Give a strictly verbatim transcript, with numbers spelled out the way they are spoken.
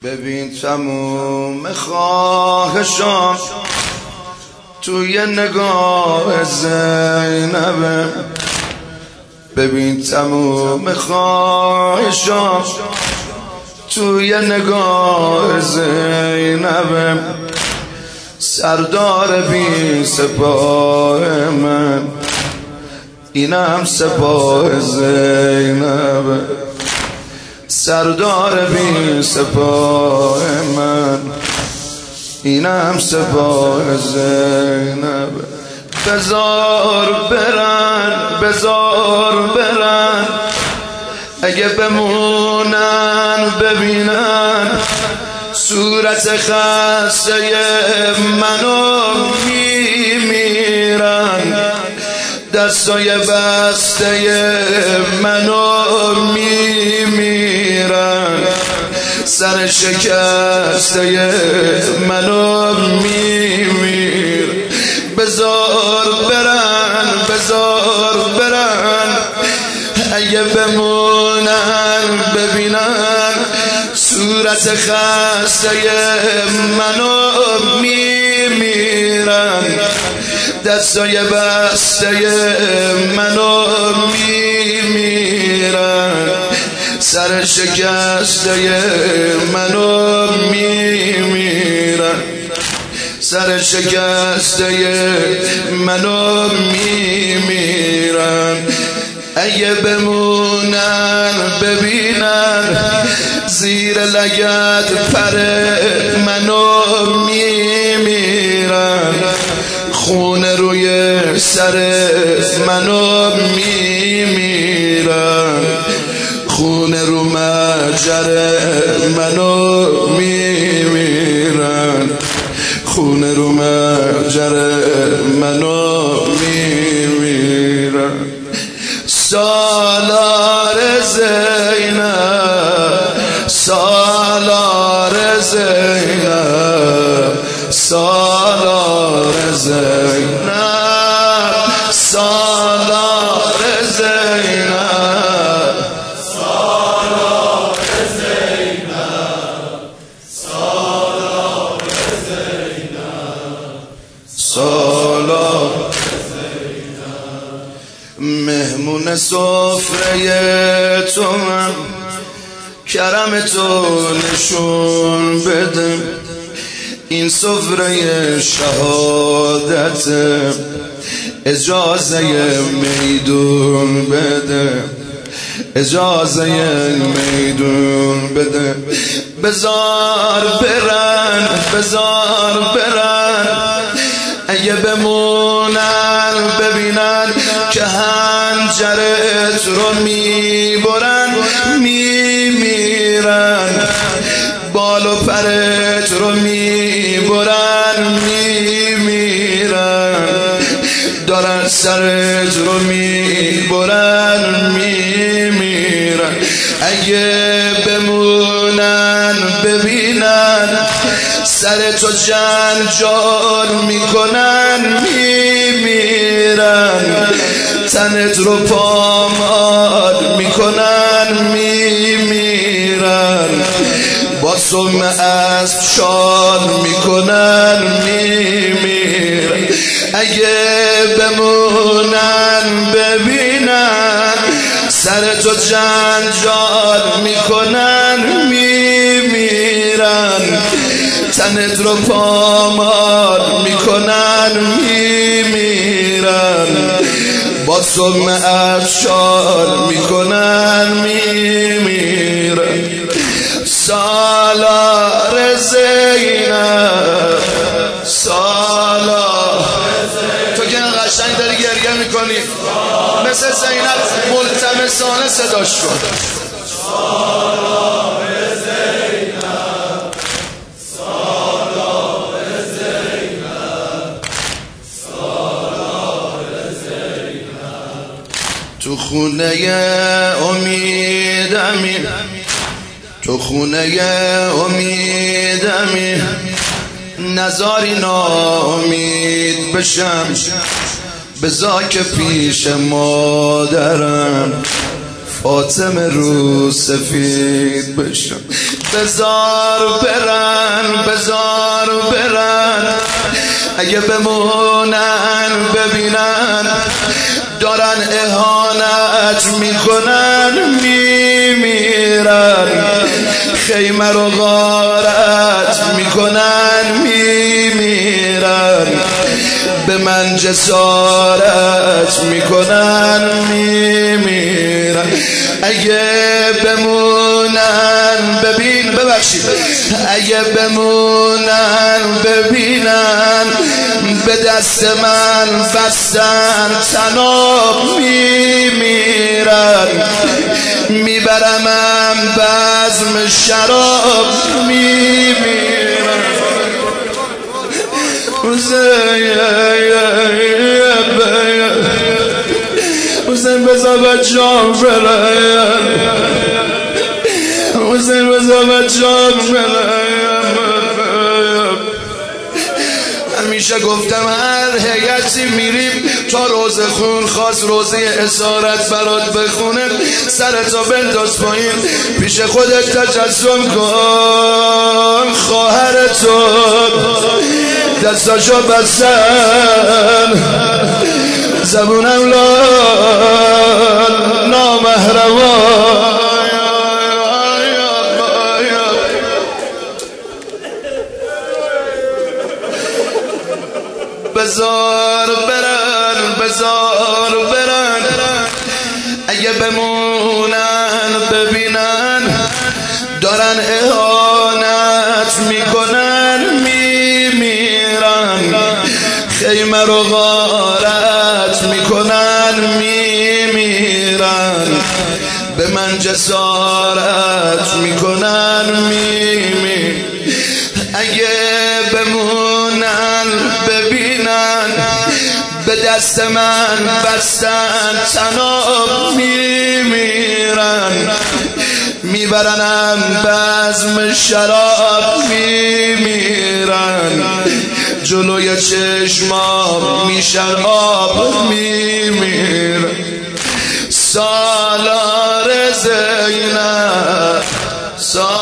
ببین تموم خواهشام توی نگاه زینبه، ببین تموم خواهشام توی نگاه زینبه، سردار بی سپاه من اینم سپاه زینبه، سردار بی سپاه من اینم سپاه زینبه. بزار برن بزار برن اگه بمونن ببینن صورت خسته منو میمیرن، دستای بسته منو میمیرن، سر شکسته منو میمیر. بزار برن بزار برن اگه بمونن ببینن صورت خسته منو میمیرن، دستای بسته منو میمیرن، سر شکسته منو میمیرن، سر شکسته منو میمیرن. اگه بمونن ببینن زیر لگد پر منو میمیرن، خون روی سر منو میمیرن، خون رو مجر منو میمیرن، خون رو مجر منو میمیرن. سالار زینب سالار زینب سالار زینب سالار زینب سالار زینب سالار زینب سالار مهمون سفره تو من کرم تو نشون بده، این سفره شهادت اجازه میدون بده، اجازه میدون بده. بزار برن بزار برن اگه بمونن ببینن که هنجرت رو میبرن میمیرن، بال و پرت رو میبرن میمیرن، دارن سرت رو میبرن میمیرن. اگه بمونن ببینن سر تو جنجال میکنن میمیرن، تنت رو پامال میکنن میمیرن، با سم اسب شال میکنن میمیرن. اگه بمونن ببینن سر تو جنجال میکنن میمیرن، تنت رو پامال میکنن میمیرن، با سم افشار میکنن میمیرن. سالار زینب سالار تو که قشنگ داری گریه میکنی مثل زینب ملتمسانه صداش کن. سالار زینب سالار زینب سالار زینب تو خونه امیدمی تو خونه امیدمی نزاری ناامید بشم، بزا که پیش مادرم فاطمه رو سفید بشم. بزار برن بزار برن اگه بمونن ببینن دارن اهانت میکنن میمیرن خیمه رو غارت میکنن میمیرن به من جسارت میکنن میمیرن اگه بمونن ببین ببخشید اگه بمونن ببینن به دست من بستن تناب میمیرن میبرمم بزم شراب میمیرن حسین بزا بچه‌ام برن حسین بزا بچه‌ام برن همیشه گفتم هر هیئتی میریم تا روز خون خواست روزه اسارت برات بخونه سرتو بنداز پایین پیش خودت تجسم کن خواهرتو دستاشو بستن زبونم لا نامحرمان بزار برن بزار برن اگه بمونن ببینن دارن اهانت میکنن میمیرن خیمه رو غارت میکنن میمیرن به من جسارت میکنن میمیرن اگه بمونن ببینن به دست من بستن تناب میمیرن میبرنم بزم شراب میمیرن جلوی چشمام میشن آب میمیرن سالار زینب